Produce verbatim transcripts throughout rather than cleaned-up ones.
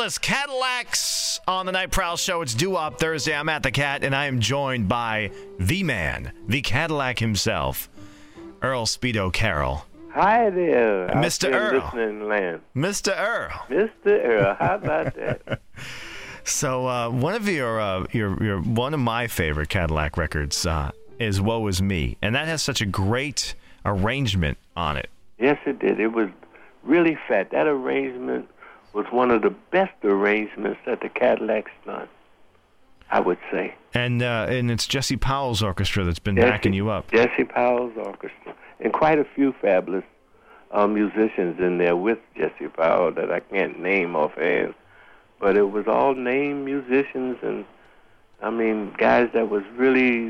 Fabulous Cadillacs on the Night Prowl Show. It's Doo-Wop Thursday. I'm at the Cat, and I am joined by the man, the Cadillac himself, Earl Speedo Carroll. Hi there, Mister Earl. Listening land. Mister Earl. Mister Earl, how about that? So uh, one of your, uh, your, your, one of my favorite Cadillac records uh, is "Woe Is Me," and that has such a great arrangement on it. Yes, it did. It was really fat. That arrangement was one of the best arrangements that the Cadillac's done, I would say. And uh, and it's Jesse Powell's orchestra that's been Jesse, backing you up. Jesse Powell's orchestra. And quite a few fabulous uh, musicians in there with Jesse Powell that I can't name offhand. But it was all named musicians and, I mean, guys that was really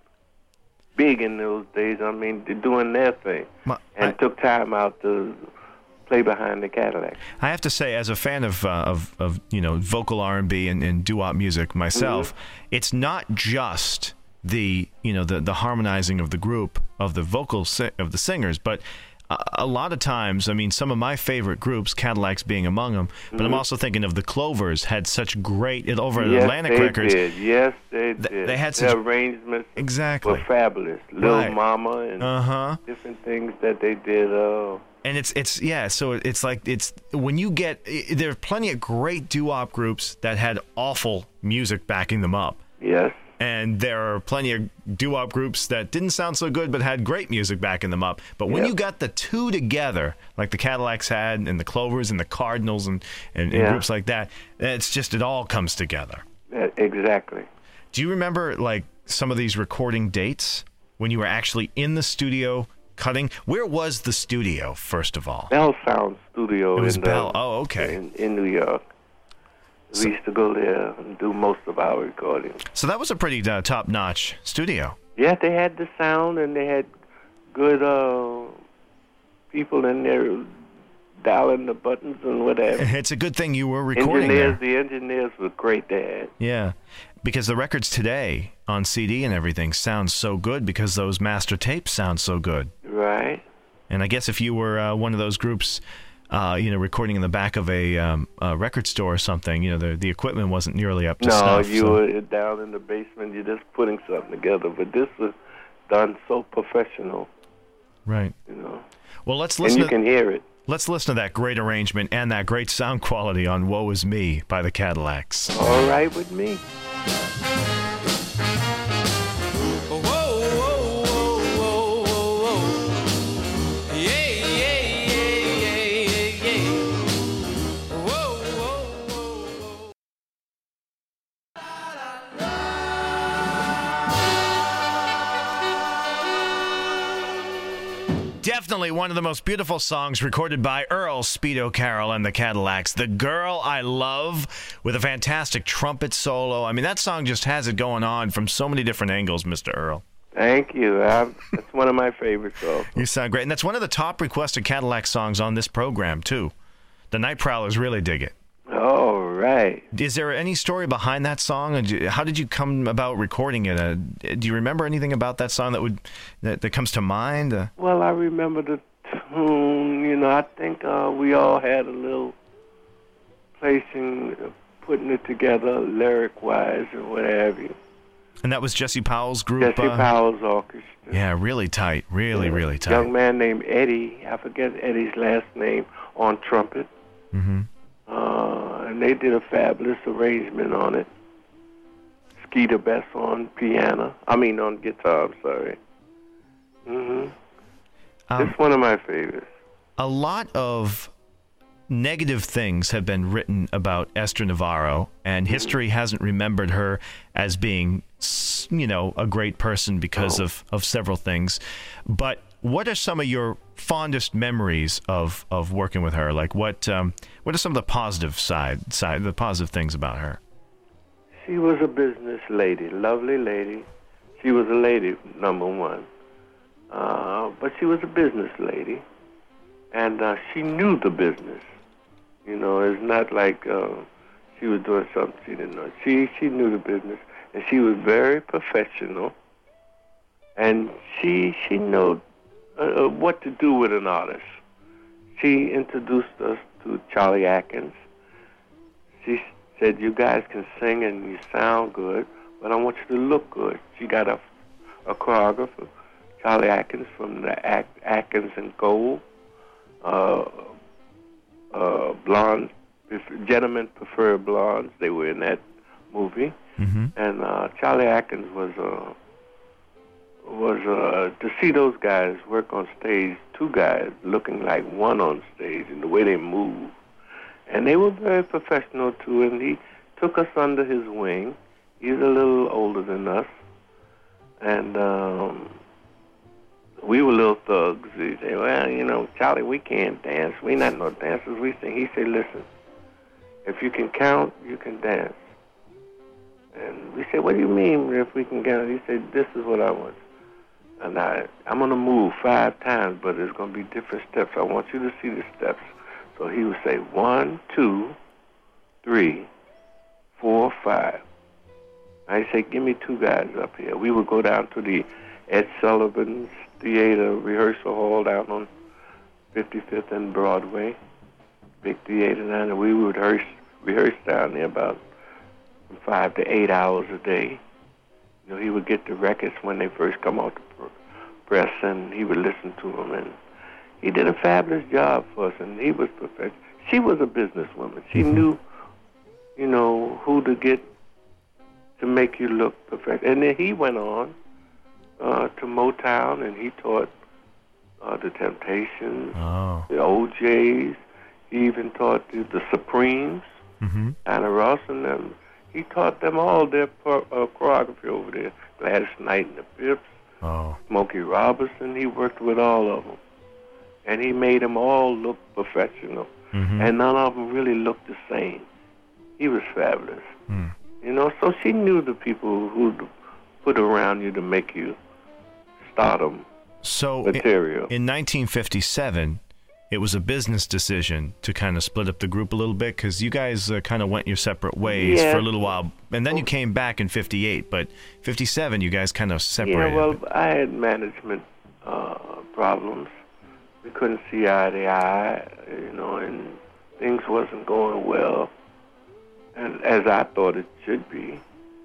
big in those days. I mean, they're doing their thing. My, and I, took time out to play behind the Cadillac. I have to say, as a fan of, uh, of, of you know, vocal R and B and, and doo-wop music myself, mm-hmm. it's not just the, you know, the, the harmonizing of the group, of the vocal si- of the singers, but uh, a lot of times, I mean, some of my favorite groups, Cadillacs being among them, but mm-hmm. I'm also thinking of the Clovers had such great, it, over at yes, Atlantic they Records. Did. Yes, they th- did. They had Their such arrangements exactly. were fabulous. Lil right. Mama and uh-huh. different things that they did. Uh, And it's, it's yeah, so it's like, it's when you get, it, there are plenty of great doo-wop groups that had awful music backing them up. Yes. And there are plenty of doo-wop groups that didn't sound so good but had great music backing them up. But when yep. you got the two together, like the Cadillacs had, and the Clovers and the Cardinals and, and, yeah. and groups like that, it's just, it all comes together. Yeah, exactly. Do you remember, like, some of these recording dates when you were actually in the studio cutting? Where was the studio, first of all? Bell Sound Studio. It was in Bell. The, oh, okay. In, in New York. So, we used to go there and do most of our recordings. So that was a pretty uh, top-notch studio. Yeah, they had the sound and they had good uh, people in there dialing the buttons and whatever. It's a good thing you were recording engineers, there. The engineers were great there. Yeah, because the records today on C D and everything sound so good because those master tapes sound so good. Right. And I guess if you were uh, one of those groups, uh, you know, recording in the back of a, um, a record store or something, you know, the the equipment wasn't nearly up to no, snuff. No, you so. were down in the basement, you're just putting something together. But this was done so professional. Right. You know. Well, let's listen. And you to, can hear it. Let's listen to that great arrangement and that great sound quality on "Woe Is Me" by the Cadillacs. All right with me. Definitely one of the most beautiful songs recorded by Earl Speedo Carroll and the Cadillacs. "The Girl I Love," with a fantastic trumpet solo. I mean, that song just has it going on from so many different angles, Mister Earl. Thank you. I'm, that's one of my favorites. Also. You sound great. And that's one of the top requested Cadillac songs on this program, too. The Night Prowlers really dig it. All right. Is there any story behind that song? How did you come about recording it? Uh, do you remember anything about that song that would that, that comes to mind? Uh, well, I remember the tune. You know, I think uh, we all had a little place in uh, putting it together, lyric-wise or what have you. And that was Jesse Powell's group? Jesse uh, Powell's orchestra. Yeah, really tight. Really, yeah. really tight. A young man named Eddie, I forget Eddie's last name, on trumpet. Mm-hmm. Uh, and they did a fabulous arrangement on it. Skeeter Bess on piano. I mean, on guitar, I'm sorry. Mm-hmm. Um, it's one of my favorites. A lot of negative things have been written about Esther Navarro, and mm-hmm. history hasn't remembered her as being, you know, a great person because oh. of, of several things. But what are some of your fondest memories of, of working with her? Like, what um, what are some of the positive side side the positive things about her? She was a business lady, lovely lady. She was a lady, number one. Uh, but she was a business lady, and uh, she knew the business. You know, it's not like uh, she was doing something she didn't know. She she knew the business, and she was very professional. And she she knew uh, what to do with an artist. She introduced us to Charlie Atkins. she said, you guys can sing and you sound good, but I want you to look good. She got a, a choreographer, Charlie Atkins from the At- Atkins and Gold, uh, uh, Blonde, Gentlemen Prefer Blondes. They were in that movie. Mm-hmm. And uh, Charlie Atkins was uh, was uh, to see those guys work on stage, two guys looking like one on stage and the way they move. And they were very professional, too, and he took us under his wing. He's a little older than us. And um, we were little thugs. He said, well, you know, Charlie, we can't dance. We not no dancers. We sing. He said, listen, if you can count, you can dance. And we said, what do you mean if we can count? He said, this is what I want. And I, I'm going to move five times, but it's going to be different steps. I want you to see the steps. So he would say, one, two, three, four, five. I say, give me two guys up here. We would go down to the Ed Sullivan's Theater Rehearsal Hall down on fifty-fifth and Broadway. Big theater down there. We would rehearse, rehearse down there about five to eight hours a day. You know, he would get the records when they first come out the press, and he would listen to them. And he did a fabulous job for us, and he was professional. She was a businesswoman. She mm-hmm. knew, you know, who to get to make you look professional. And then he went on uh, to Motown, and he taught uh, the Temptations, oh. the O Js. He even taught the, the Supremes, mm-hmm. Anna Ross and them. He taught them all their pro- uh, choreography over there. Gladys Knight and the Pips, oh. Smokey Robinson. He worked with all of them. And he made them all look professional. Mm-hmm. And none of them really looked the same. He was fabulous. Mm. You know, so she knew the people who put around you to make you stardom so material. In, in nineteen fifty-seven, it was a business decision to kind of split up the group a little bit because you guys uh, kind of went your separate ways yeah. for a little while. And then you came back in fifty-eight. But fifty-seven, you guys kind of separated. Yeah, well, I had management uh, problems. We couldn't see eye to eye, you know, and things wasn't going well, and as I thought it should be.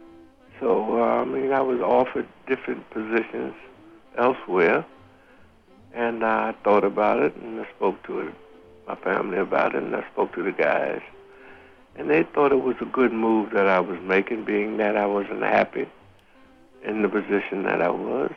So, uh, I mean, I was offered different positions elsewhere, and I thought about it, and I spoke to it, my family about it, and I spoke to the guys, and they thought it was a good move that I was making, being that I wasn't happy in the position that I was.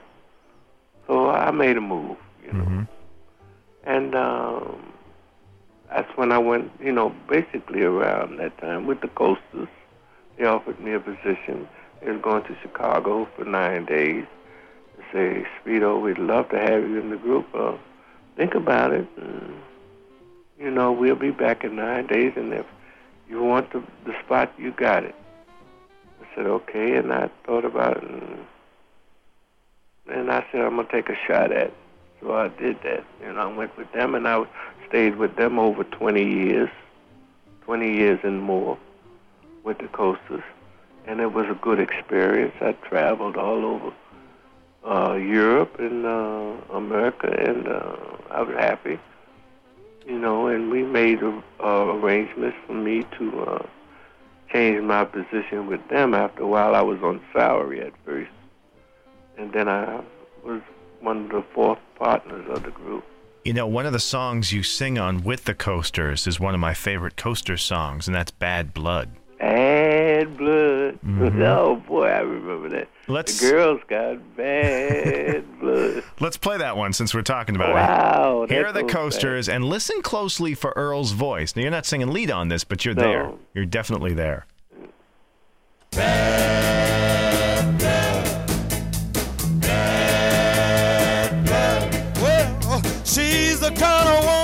So I made a move, you know. Mm-hmm. And um, that's when I went, you know, basically around that time with the Coasters. They offered me a position. They was going to Chicago for nine days. They say, Speedo, we'd love to have you in the group. Uh, think about it. And, you know, we'll be back in nine days, and if you want the, the spot, you got it. I said, okay, and I thought about it, and, and I said, I'm going to take a shot at it. So I did that. You know, I went with them, and I stayed with them over twenty years, twenty years and more with the Coasters. And it was a good experience. I traveled all over uh, Europe and uh, America, and uh, I was happy. You know, and we made uh, arrangements for me to uh, change my position with them. After a while, I was on salary at first, and then I was one of the fourth partners of the group. You know, one of the songs you sing on with the Coasters is one of my favorite Coasters songs, and that's Bad Blood. Bad Blood. Mm-hmm. Oh, boy, I remember that. Let's, the girls got bad blood. Let's play that one since we're talking about wow, it. Here are the Coasters, back. And listen closely for Earl's voice. Now, you're not singing lead on this, but you're no. there. You're definitely there. Bad blood. Bad blood. Well, she's the kind of woman